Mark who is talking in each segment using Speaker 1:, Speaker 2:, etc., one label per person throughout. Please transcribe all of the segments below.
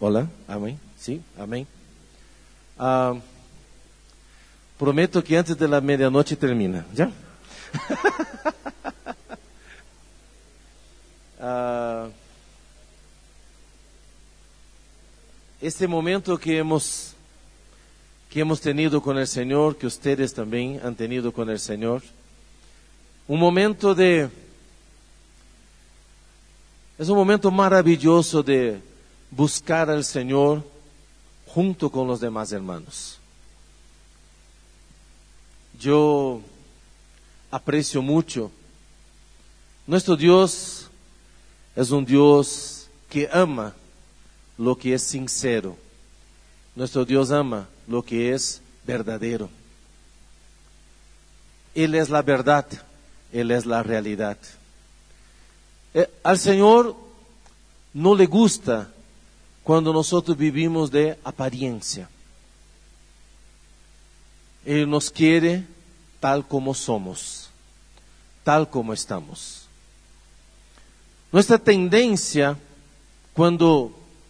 Speaker 1: Hola, amén. Sí, amén. Prometo que antes de la medianoche termina, ¿ya? Este momento que hemos tenido con el Señor, que ustedes también han tenido con el Señor, es un momento maravilloso de buscar al Señor junto con los demás hermanos. Yo aprecio mucho. Nuestro Dios es un Dios que ama lo que es sincero. Nuestro Dios ama lo que es verdadero. Él es la verdad, Él es la realidad. Al Señor no le gusta cuando nosotros vivimos de apariencia. Él nos quiere tal como somos, tal como estamos. Nuestra tendencia cuando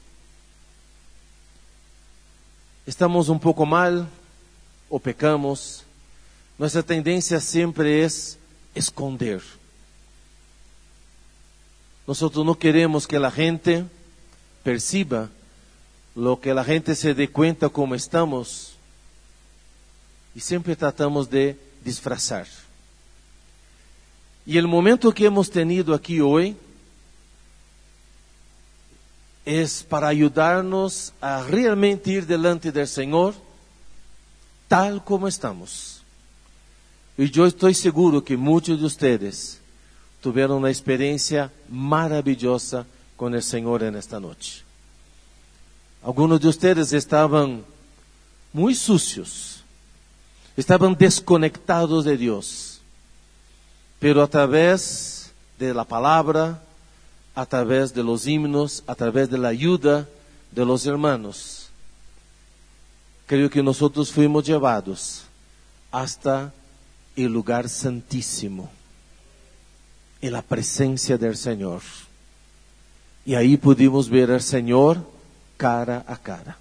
Speaker 1: estamos un poco mal o pecamos, nuestra tendencia siempre es esconder. Nosotros no queremos que la gente perciba, lo que la gente se dé cuenta cómo estamos, y siempre tratamos de disfrazar. Y el momento que hemos tenido aquí hoy es para ayudarnos a realmente ir delante del Señor tal como estamos. Y yo estoy seguro que muchos de ustedes tuvieron una experiencia maravillosa con el Señor en esta noche. Algunos de ustedes estaban muy sucios, estaban desconectados de Dios, pero a través de la palabra, a través de los himnos, a través de la ayuda de los hermanos, creo que nosotros fuimos llevados hasta el lugar santísimo, en la presencia del Señor. Y ahí pudimos ver al Señor cara a cara.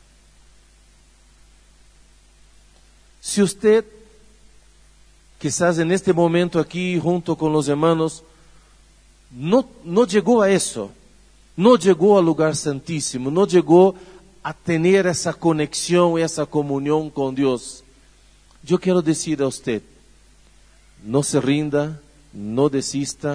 Speaker 1: Si usted, quizás en este momento aquí, junto con los hermanos, no llegó a eso, no llegó al lugar santísimo, no llegó a tener esa conexión y esa comunión con Dios, yo quiero decir a usted, no se rinda, no desista,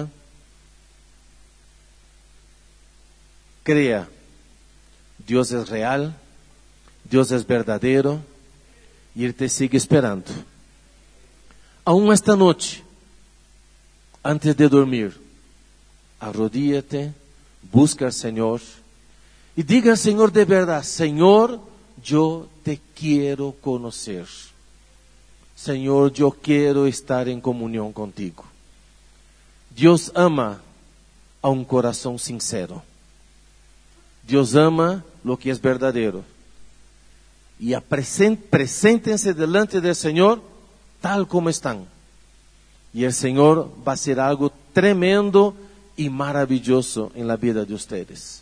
Speaker 1: crea, Dios es real, Dios es verdadero, y Él te sigue esperando. Aún esta noche, antes de dormir, arrodíllate, busca al Señor y diga al Señor de verdad: Señor, yo te quiero conocer. Señor, yo quiero estar en comunión contigo. Dios ama a un corazón sincero. Dios ama lo que es verdadero. Y preséntense delante del Señor tal como están. Y el Señor va a hacer algo tremendo y maravilloso en la vida de ustedes.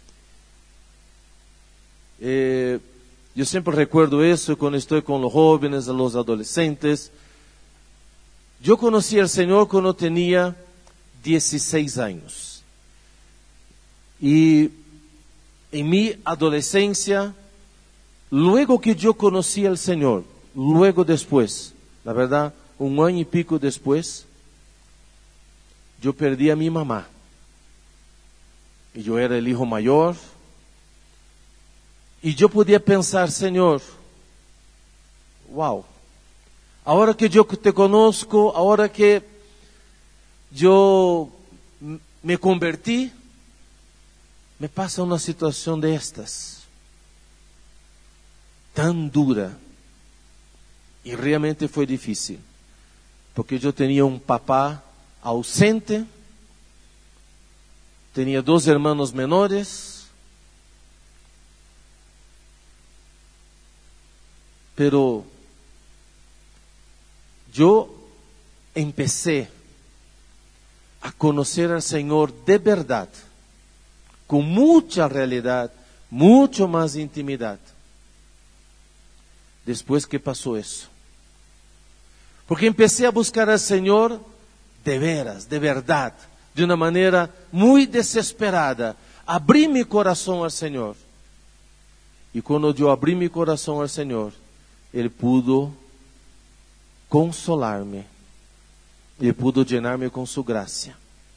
Speaker 1: Yo siempre recuerdo eso cuando estoy con los jóvenes, los adolescentes. Yo conocí al Señor cuando tenía 16 años. Y en mi adolescencia, luego que yo conocí al Señor, luego después, la verdad, 1 año y pico después, yo perdí a mi mamá. Y yo era el hijo mayor. Y yo podía pensar: Señor, wow, ahora que yo te conozco, ahora que yo me convertí, me pasa una situación de estas, tan dura. Y realmente fue difícil, porque yo tenía un papá ausente, tenía 2 hermanos menores, pero yo empecé a conocer al Señor de verdad, con mucha realidad, mucho más intimidad. Después que pasó eso. Porque empecé a buscar al Señor de veras, de verdad, de una manera muy desesperada. Abrí mi corazón al Señor. Y cuando yo abrí mi corazón al Señor, Él pudo consolarme. Él pudo llenarme con su gracia.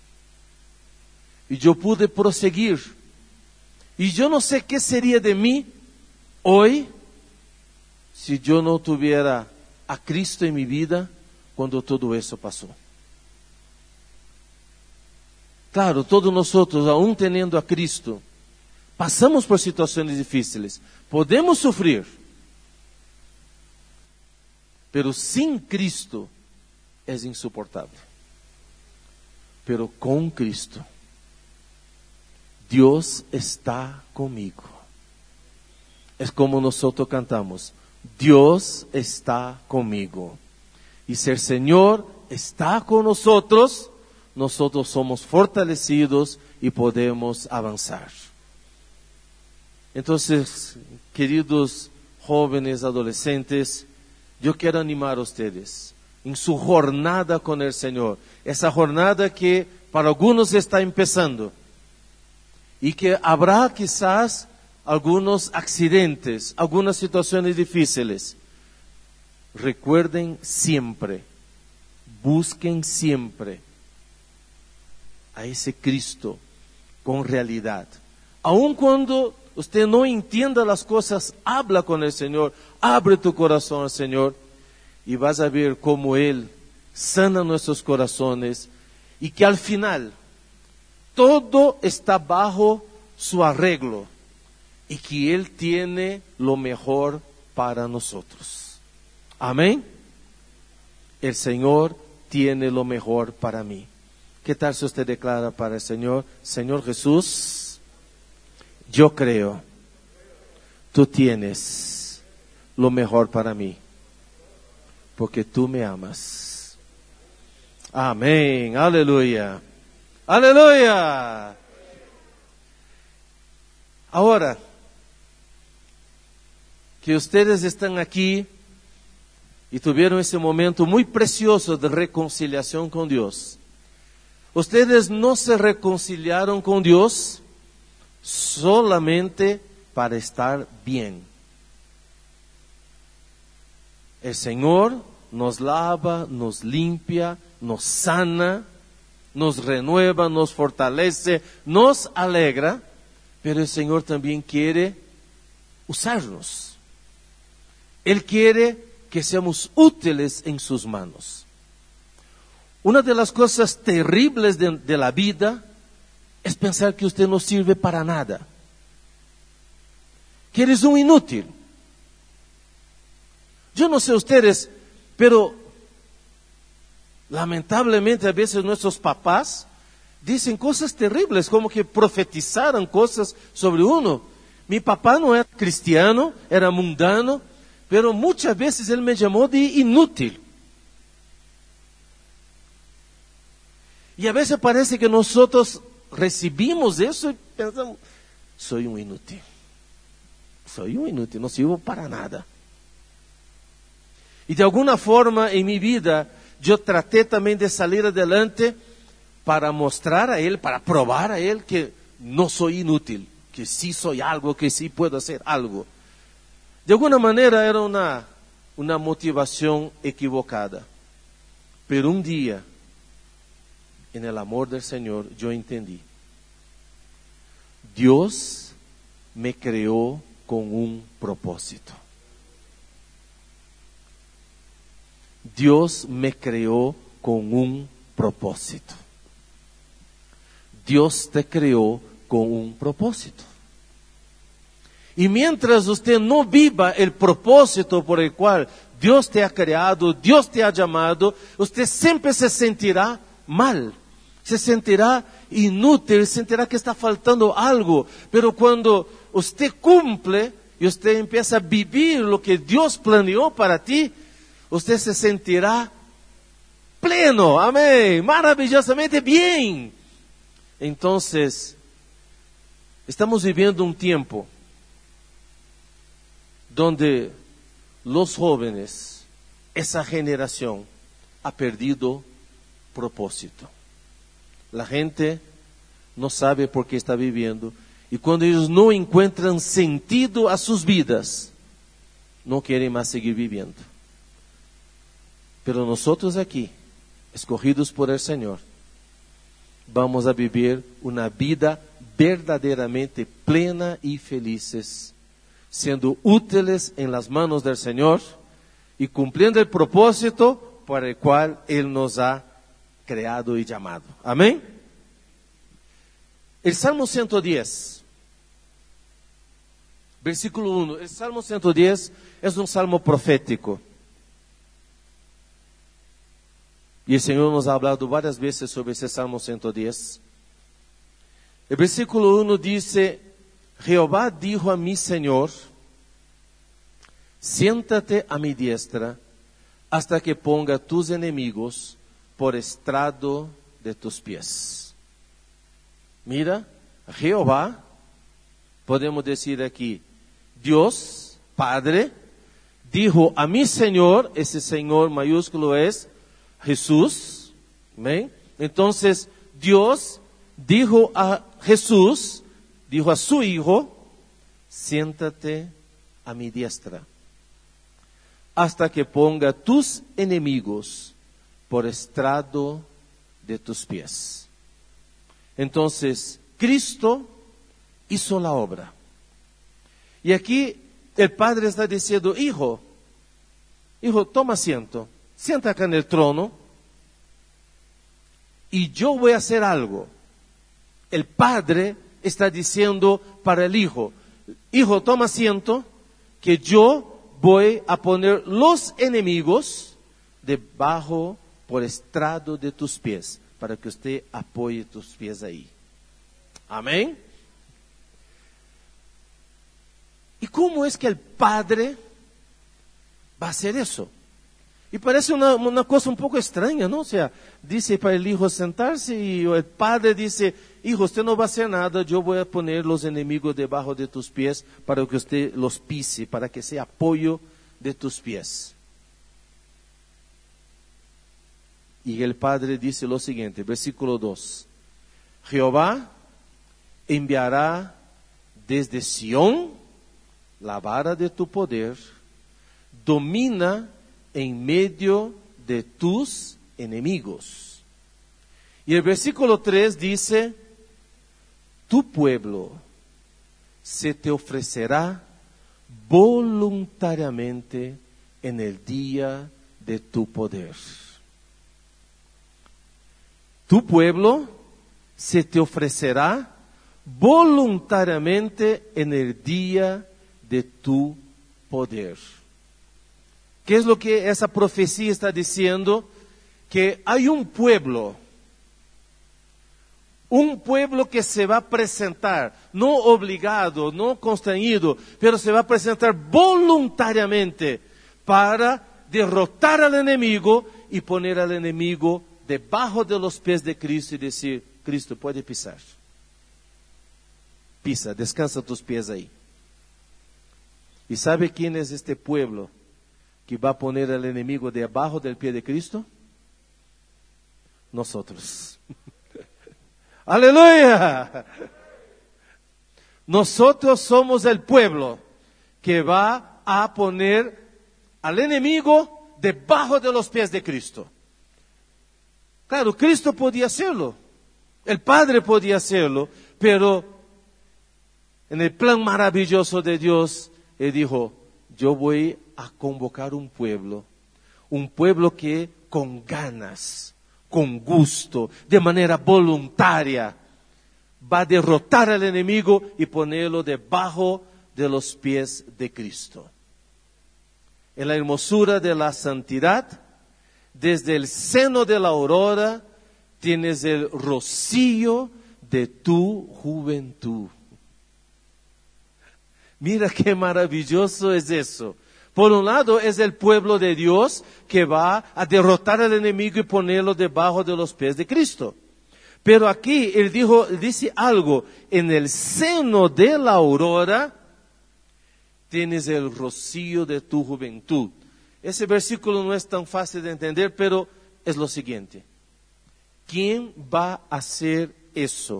Speaker 1: Y yo pude proseguir. Y yo no sé qué sería de mí hoy si yo no tuviera a Cristo en mi vida cuando todo eso pasó. Claro, todos nosotros, aún teniendo a Cristo, pasamos por situaciones difíciles, podemos sufrir, pero sin Cristo es insoportable. Pero con Cristo, Dios está conmigo. Es como nosotros cantamos, Dios está conmigo. Y si el Señor está con nosotros, nosotros somos fortalecidos y podemos avanzar. Entonces, queridos jóvenes, adolescentes, yo quiero animar a ustedes en su jornada con el Señor. Esa jornada que para algunos está empezando y que habrá quizás algunos accidentes, algunas situaciones difíciles. Recuerden siempre, busquen siempre a ese Cristo con realidad. Aun cuando usted no entienda las cosas, habla con el Señor, abre tu corazón al Señor y vas a ver cómo Él sana nuestros corazones y que al final todo está bajo su arreglo y que Él tiene lo mejor para nosotros. Amén. El Señor tiene lo mejor para mí. ¿Qué tal si usted declara para el Señor? Señor Jesús, yo creo, tú tienes lo mejor para mí, porque tú me amas. Amén, aleluya, aleluya. Ahora, que ustedes están aquí y tuvieron ese momento muy precioso de reconciliación con Dios. Ustedes no se reconciliaron con Dios solamente para estar bien. El Señor nos lava, nos limpia, nos sana, nos renueva, nos fortalece, nos alegra, pero el Señor también quiere usarnos. Él quiere que seamos útiles en sus manos. Una de las cosas terribles de la vida es pensar que usted no sirve para nada, que eres un inútil. Yo no sé ustedes, pero lamentablemente a veces nuestros papás dicen cosas terribles, como que profetizaran cosas sobre uno. Mi papá no era cristiano, era mundano, pero muchas veces él me llamó de inútil. Y a veces parece que nosotros recibimos eso y pensamos, soy un inútil, no sirvo para nada. Y de alguna forma en mi vida yo traté también de salir adelante para mostrar a Él, para probar a Él que no soy inútil, que sí soy algo, que sí puedo hacer algo. De alguna manera era una motivación equivocada. Pero un día, en el amor del Señor, yo entendí. Dios me creó con un propósito. Dios me creó con un propósito. Dios te creó con un propósito. Y mientras usted no viva el propósito por el cual Dios te ha creado, Dios te ha llamado, usted siempre se sentirá mal, se sentirá inútil, sentirá que está faltando algo. Pero cuando usted cumple y usted empieza a vivir lo que Dios planeó para ti, usted se sentirá pleno, amén, maravillosamente bien. Entonces, estamos viviendo un tiempo donde los jóvenes, esa generación, ha perdido propósito. La gente no sabe por qué está viviendo, y cuando ellos no encuentran sentido a sus vidas, no quieren más seguir viviendo. Pero nosotros aquí, escogidos por el Señor, vamos a vivir una vida verdaderamente plena y felices, siendo útiles en las manos del Señor y cumpliendo el propósito para el cual Él nos ha creado y llamado. Amén. El Salmo 110, versículo 1. El Salmo 110 es un salmo profético. Y el Señor nos ha hablado varias veces sobre ese Salmo 110. El versículo 1 dice: Jehová dijo a mi Señor, siéntate a mi diestra hasta que ponga tus enemigos por estrado de tus pies. Mira, Jehová, podemos decir aquí, Dios, Padre, dijo a mi Señor, ese Señor mayúsculo es Jesús. ¿Ven? Entonces, Dios dijo a Jesús, dijo a su Hijo, siéntate a mi diestra, hasta que ponga tus enemigos por estrado de tus pies. Entonces, Cristo hizo la obra. Y aquí el Padre está diciendo, hijo, toma asiento, siéntate acá en el trono, y yo voy a hacer algo. El Padre está diciendo para el Hijo, hijo, toma asiento, que yo voy a poner los enemigos debajo por estrado de tus pies, para que usted apoye tus pies ahí. Amén. ¿Y cómo es que el Padre va a hacer eso? Y parece una cosa un poco extraña, ¿no? O sea, dice para el Hijo sentarse y el Padre dice, hijo, usted no va a hacer nada, yo voy a poner los enemigos debajo de tus pies para que usted los pise, para que sea apoyo de tus pies. Y el Padre dice lo siguiente, versículo 2. Jehová enviará desde Sión la vara de tu poder, domina en medio de tus enemigos. Y el versículo 3 dice, tu pueblo se te ofrecerá voluntariamente en el día de tu poder. Tu pueblo se te ofrecerá voluntariamente en el día de tu poder. ¿Qué es lo que esa profecía está diciendo? Que hay un pueblo que se va a presentar, no obligado, no constreñido, pero se va a presentar voluntariamente para derrotar al enemigo y poner al enemigo debajo de los pies de Cristo y decir, Cristo, puede pisar. Pisa, descansa tus pies ahí. ¿Y sabe quién es este pueblo que va a poner al enemigo debajo del pie de Cristo? Nosotros. ¡Aleluya! Nosotros somos el pueblo que va a poner al enemigo debajo de los pies de Cristo. Claro, Cristo podía hacerlo, el Padre podía hacerlo, pero en el plan maravilloso de Dios, Él dijo, yo voy a convocar un pueblo que con ganas, con gusto, de manera voluntaria, va a derrotar al enemigo y ponerlo debajo de los pies de Cristo. En la hermosura de la santidad, desde el seno de la aurora, tienes el rocío de tu juventud. Mira qué maravilloso es eso. Por un lado es el pueblo de Dios que va a derrotar al enemigo y ponerlo debajo de los pies de Cristo. Pero aquí él dice algo, en el seno de la aurora, tienes el rocío de tu juventud. Ese versículo no es tan fácil de entender, pero es lo siguiente. ¿Quién va a hacer eso?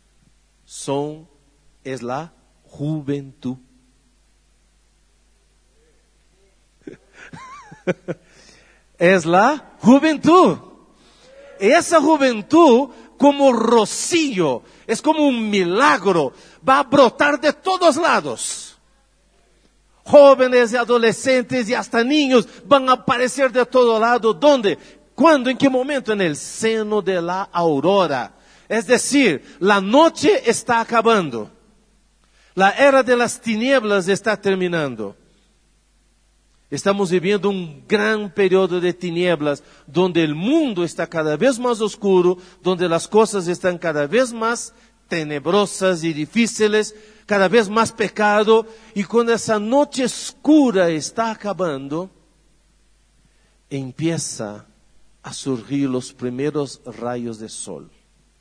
Speaker 1: Es la juventud. Es la juventud. Esa juventud, como rocío, es como un milagro, va a brotar de todos lados. Jóvenes y adolescentes y hasta niños van a aparecer de todo lado. ¿Dónde? ¿Cuándo? ¿En qué momento? En el seno de la aurora. Es decir, la noche está acabando. La era de las tinieblas está terminando. Estamos viviendo un gran periodo de tinieblas, donde el mundo está cada vez más oscuro, donde las cosas están cada vez más tenebrosas y difíciles, cada vez más pecado, y cuando esa noche oscura está acabando, empieza a surgir los primeros rayos de sol.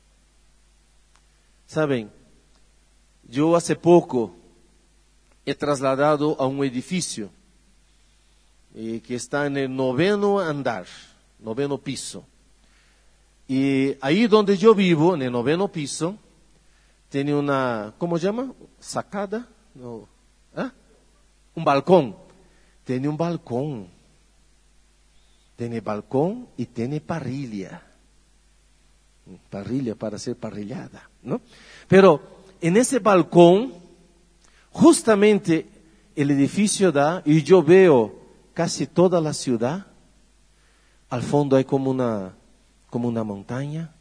Speaker 1: Saben, yo hace poco he trasladado a un edificio que está en el 9º andar, 9º piso. Y ahí donde yo vivo, en el 9º piso, tiene una, ¿cómo se llama? ¿Sacada? No. ¿Ah? Un balcón. Tiene un balcón. Tiene balcón y tiene parrilla. Parrilla para ser parrillada, ¿no? Pero en ese balcón, justamente el edificio da, y yo veo casi toda la ciudad. Al fondo hay como una montaña.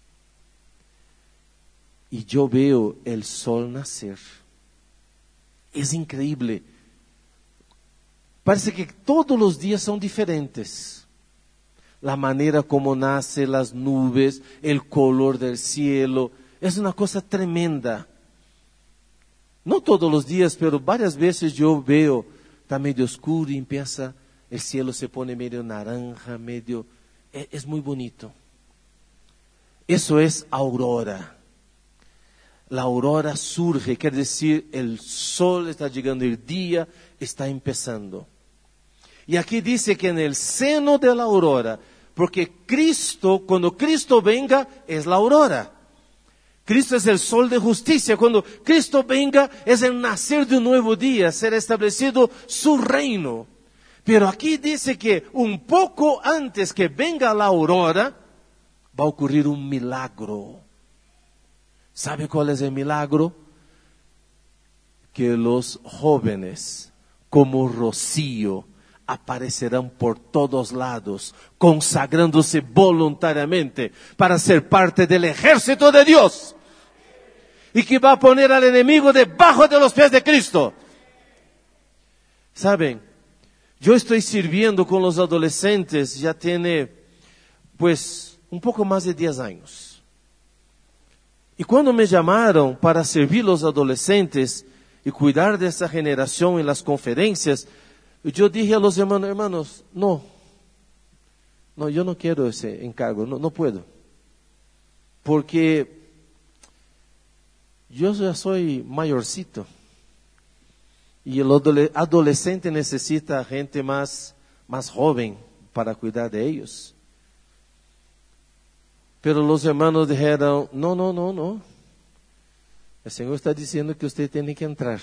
Speaker 1: Y yo veo el sol nacer. Es increíble. Parece que todos los días son diferentes. La manera como nace, las nubes, el color del cielo. Es una cosa tremenda. No todos los días, pero varias veces yo veo, está medio oscuro y empieza, el cielo se pone medio naranja, es muy bonito. Eso es aurora. La aurora surge, quiere decir, el sol está llegando, el día está empezando. Y aquí dice que en el seno de la aurora, porque Cristo, cuando Cristo venga, es la aurora. Cristo es el sol de justicia. Cuando Cristo venga, es el nacer de un nuevo día, será establecido su reino. Pero aquí dice que un poco antes que venga la aurora, va a ocurrir un milagro. ¿Sabe cuál es el milagro? Que los jóvenes, como rocío, aparecerán por todos lados, consagrándose voluntariamente para ser parte del ejército de Dios. Y que va a poner al enemigo debajo de los pies de Cristo. ¿Saben? Yo estoy sirviendo con los adolescentes, ya tiene, pues, un poco más de 10 años. Y cuando me llamaron para servir los adolescentes y cuidar de esa generación en las conferencias, yo dije a los hermanos, no, yo no quiero ese encargo, no puedo. Porque yo ya soy mayorcito. Y el adolescente necesita gente más joven para cuidar de ellos. Pero los hermanos dijeron, no. El Señor está diciendo que usted tiene que entrar.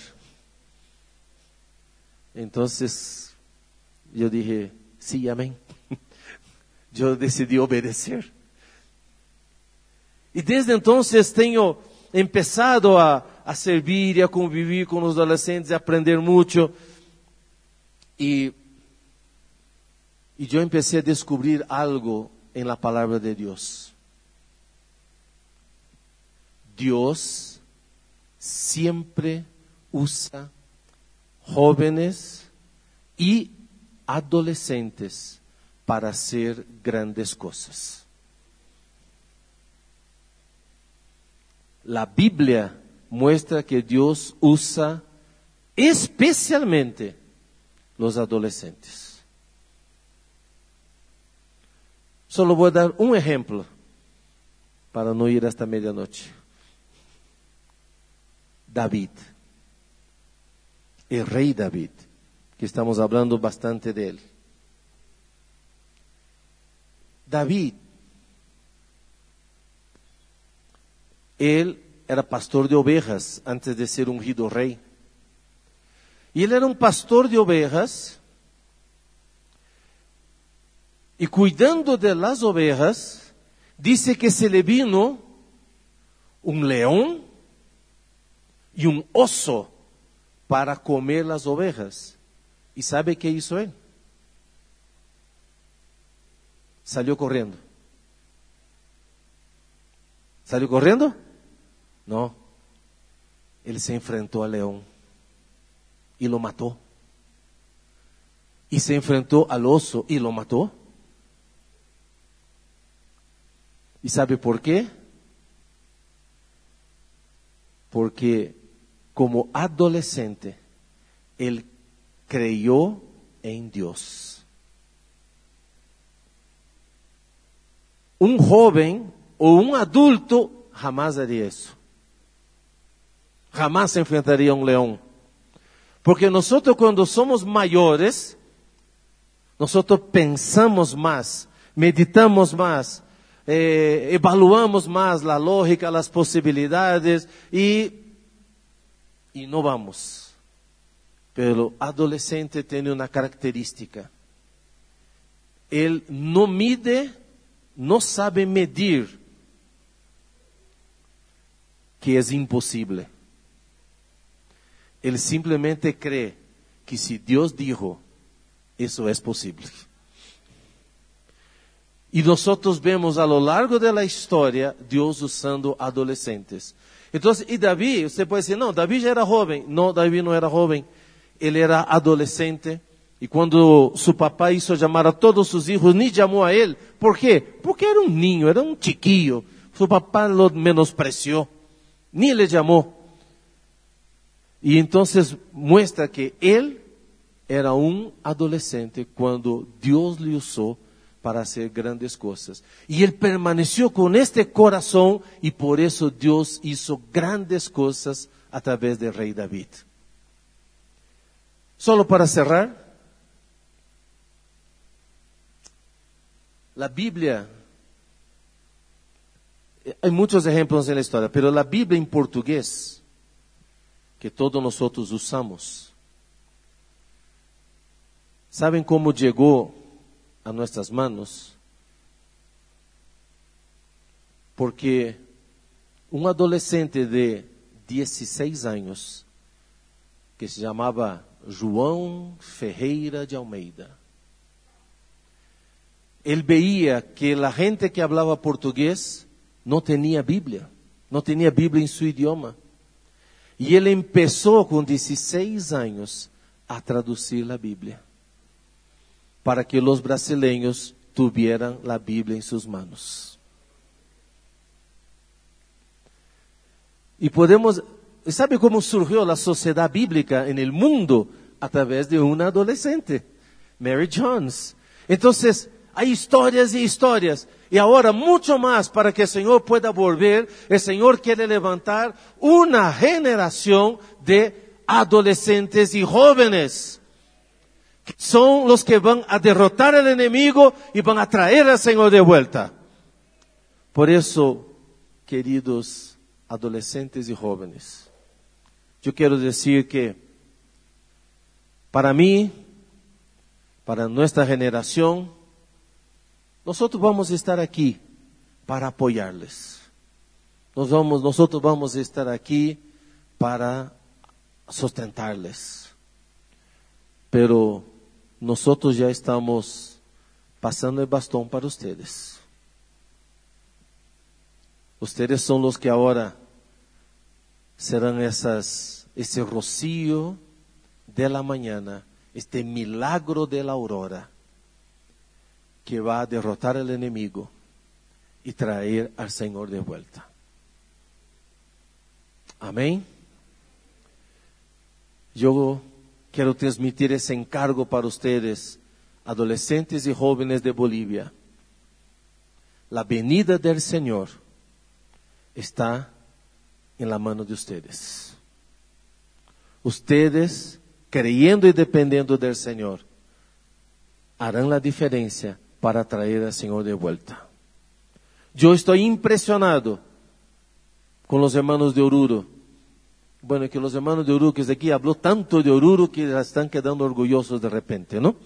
Speaker 1: Entonces, yo dije, sí, amén. Yo decidí obedecer. Y desde entonces tengo empezado a servir y a convivir con los adolescentes, a aprender mucho. Y yo empecé a descubrir algo en la palabra de Dios. Dios siempre usa jóvenes y adolescentes para hacer grandes cosas. La Biblia muestra que Dios usa especialmente los adolescentes. Solo voy a dar un ejemplo para no ir hasta medianoche. David. el rey David, que estamos hablando bastante de él. David, él era pastor de ovejas antes de ser ungido rey. Y él era un pastor de ovejas, y cuidando de las ovejas, dice que se le vino un león y un oso para comer las ovejas. ¿Y sabe qué hizo él? Salió corriendo. ¿Salió corriendo? No. Él se enfrentó al león y lo mató. Y se enfrentó al oso y lo mató. ¿Y sabe por qué? Porque como adolescente, él creyó en Dios. Un joven o un adulto jamás haría eso. Jamás se enfrentaría a un león. Porque nosotros cuando somos mayores, nosotros pensamos más, meditamos más, evaluamos más la lógica, las posibilidades y no vamos. Pero el adolescente tiene una característica. Él no mide, no sabe medir que es imposible. Él simplemente cree que si Dios dijo, eso es posible. Y nosotros vemos a lo largo de la historia Dios usando adolescentes. Entonces, y David, usted puede decir, no, David ya era joven. No, David no era joven. Él era adolescente. Y cuando su papá hizo llamar a todos sus hijos, ni llamó a él. ¿Por qué? Porque era un niño, era un chiquillo. Su papá lo menospreció. Ni le llamó. Y entonces muestra que él era un adolescente cuando Dios le usó para hacer grandes cosas. Y él permaneció con este corazón y por eso Dios hizo grandes cosas a través del rey David. Solo para cerrar, la Biblia, hay muchos ejemplos en la historia, pero la Biblia en portugués, que todos nosotros usamos, ¿saben cómo llegó a nuestras manos? Porque un adolescente de 16 años, que se llamaba João Ferreira de Almeida, él veía que la gente que hablaba portugués no tenía Biblia en su idioma. Y él empezó con 16 años a traducir la Biblia, para que los brasileños tuvieran la Biblia en sus manos. Y ¿sabe cómo surgió la sociedad bíblica en el mundo? A través de una adolescente, Mary Jones. Entonces, hay historias y historias. Y ahora mucho más para que el Señor pueda volver. El Señor quiere levantar una generación de adolescentes y jóvenes. Son los que van a derrotar al enemigo y van a traer al Señor de vuelta. Por eso, queridos adolescentes y jóvenes, yo quiero decir que para mí, para nuestra generación, nosotros vamos a estar aquí para apoyarles. Nosotros vamos a estar aquí para sustentarles. Pero nosotros ya estamos pasando el bastón para ustedes. Ustedes son los que ahora serán ese rocío de la mañana, este milagro de la aurora, que va a derrotar al enemigo y traer al Señor de vuelta. Amén. Yo quiero transmitir ese encargo para ustedes, adolescentes y jóvenes de Bolivia. La venida del Señor está en la mano de ustedes. Ustedes creyendo y dependiendo del Señor, harán la diferencia para traer al Señor de vuelta. Yo estoy impresionado con los hermanos de Oruro. Bueno, que los hermanos de Oruro, que es de aquí, habló tanto de Oruro que ya están quedando orgullosos de repente, ¿no?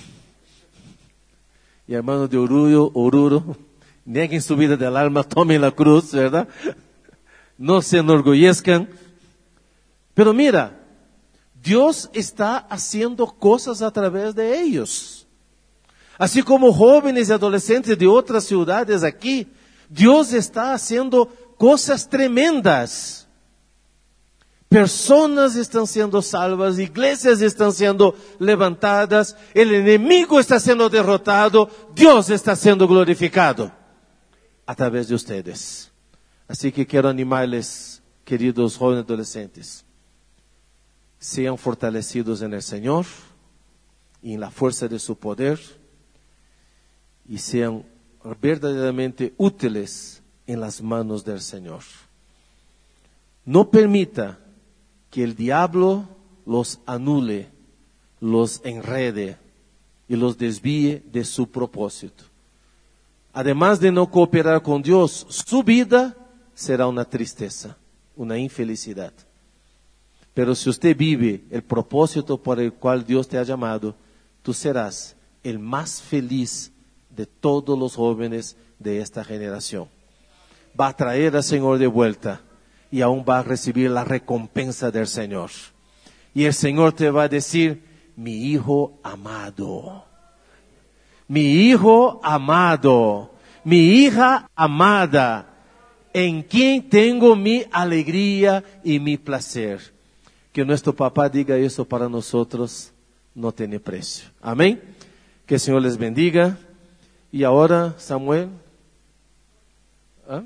Speaker 1: Y hermanos de Oruro, nieguen su vida del alma, tomen la cruz, ¿verdad? No se enorgullezcan. Pero mira, Dios está haciendo cosas a través de ellos. Así como jóvenes y adolescentes de otras ciudades aquí, Dios está haciendo cosas tremendas. Personas están siendo salvas, iglesias están siendo levantadas, el enemigo está siendo derrotado, Dios está siendo glorificado a través de ustedes. Así que quiero animarles, queridos jóvenes adolescentes, sean fortalecidos en el Señor y en la fuerza de su poder y sean verdaderamente útiles en las manos del Señor. No permita que el diablo los anule, los enrede y los desvíe de su propósito. Además de no cooperar con Dios, su vida será una tristeza, una infelicidad. Pero si usted vive el propósito por el cual Dios te ha llamado, tú serás el más feliz de todos los jóvenes de esta generación. Va a traer al Señor de vuelta y aún va a recibir la recompensa del Señor. Y el Señor te va a decir, mi hijo amado, mi hijo amado, mi hija amada, en quien tengo mi alegría y mi placer. Que nuestro papá diga eso para nosotros no tiene precio. Amén. Que el Señor les bendiga. Y ahora, Samuel. ¿Ah?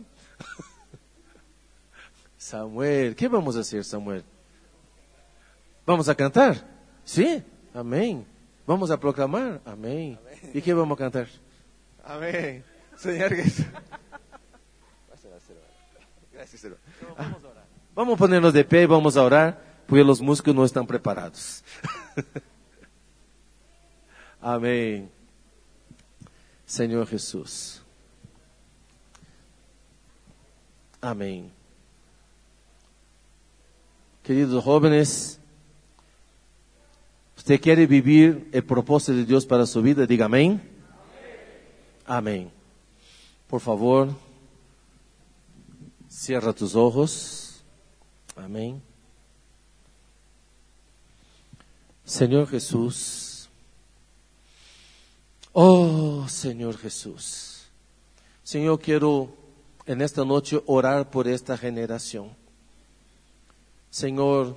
Speaker 1: Samuel, ¿qué vamos a hacer, Samuel? ¿Vamos a cantar? Sí, amén. ¿Vamos a proclamar? Amén. Amén. ¿Y qué vamos a cantar?
Speaker 2: Amén. Señor Jesús. Gracias, hermano. Vamos a orar.
Speaker 1: Vamos a ponernos de pie y vamos a orar, porque los músicos no están preparados. Amén. Señor Jesús. Amén. Queridos jóvenes, ¿usted quiere vivir el propósito de Dios para su vida? Diga amén. Amén. Por favor, cierra tus ojos. Amén. Señor Jesús. Oh, Señor Jesús. Señor, quiero en esta noche orar por esta generación. Señor,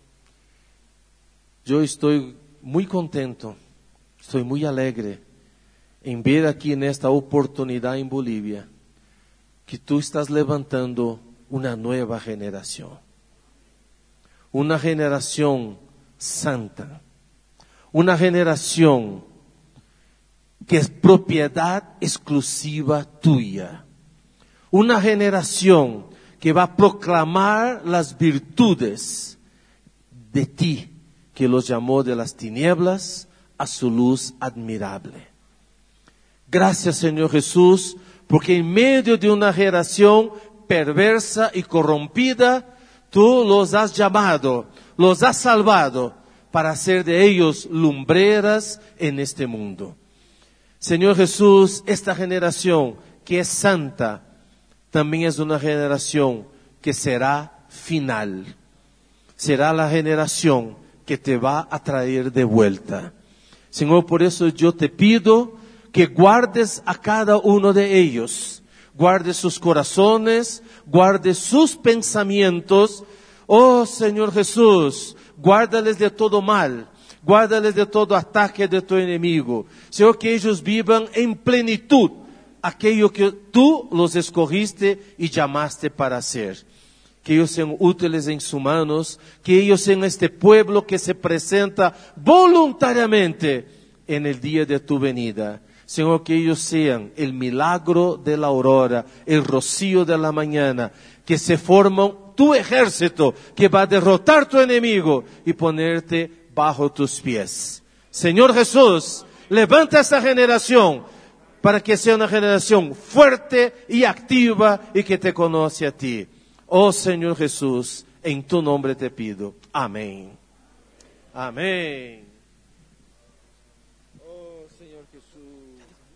Speaker 1: yo estoy muy contento, estoy muy alegre en ver aquí en esta oportunidad en Bolivia que tú estás levantando una nueva generación. Una generación santa. Una generación que es propiedad exclusiva tuya. Una generación que va a proclamar las virtudes de ti, que los llamó de las tinieblas a su luz admirable. Gracias, Señor Jesús, porque en medio de una generación perversa y corrompida, tú los has llamado, los has salvado para hacer de ellos lumbreras en este mundo. Señor Jesús, esta generación que es santa, también es una generación que será final. Será la generación que te va a traer de vuelta. Señor, por eso yo te pido que guardes a cada uno de ellos. Guarde sus corazones, guarde sus pensamientos. Oh Señor Jesús, guárdales de todo mal. Guárdales de todo ataque de tu enemigo. Señor, que ellos vivan en plenitud aquello que tú los escogiste y llamaste para hacer. Que ellos sean útiles en sus manos, que ellos sean este pueblo que se presenta voluntariamente en el día de tu venida. Señor, que ellos sean el milagro de la aurora, el rocío de la mañana, que se forman tu ejército que va a derrotar tu enemigo y ponerte bajo tus pies. Señor Jesús, levanta esta generación para que sea una generación fuerte y activa y que te conoce a ti. Oh Señor Jesús, en tu nombre te pido. Amén. Amén. Oh Señor Jesús.